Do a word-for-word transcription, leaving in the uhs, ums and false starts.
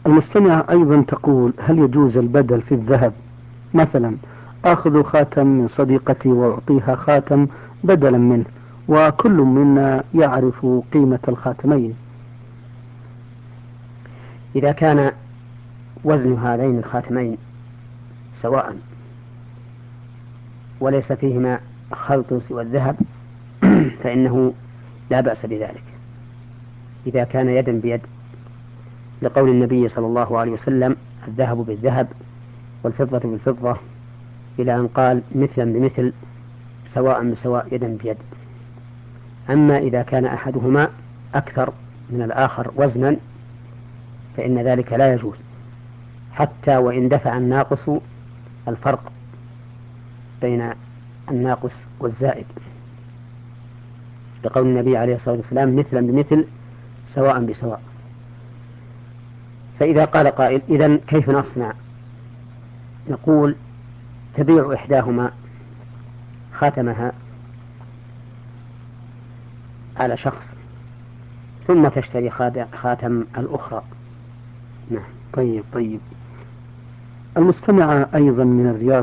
المستمعة أيضا تقول: هل يجوز البدل في الذهب؟ مثلا آخذ خاتم من صديقتي وأعطيها خاتم بدلا منه، وكل منا يعرف قيمة الخاتمين. إذا كان وزن هذين الخاتمين سواء وليس فيهما خلط سوى الذهب فإنه لا بأس بذلك إذا كان يدا بيد، لقول النبي صلى الله عليه وسلم: الذهب بالذهب والفضة بالفضة، إلى أن قال: مثلا بمثل سواء بسواء يدا بيد. أما إذا كان أحدهما أكثر من الآخر وزنا فإن ذلك لا يجوز، حتى وإن دفع الناقص الفرق بين الناقص والزائد، لقول النبي عليه الصلاة والسلام: مثلا بمثل سواء بسواء. فإذا قال قائل: إذن كيف نصنع؟ نقول: تبيع إحداهما خاتمها على شخص ثم تشتري خاتم الأخرى. نعم. طيب طيب المستمعة أيضا من الرياض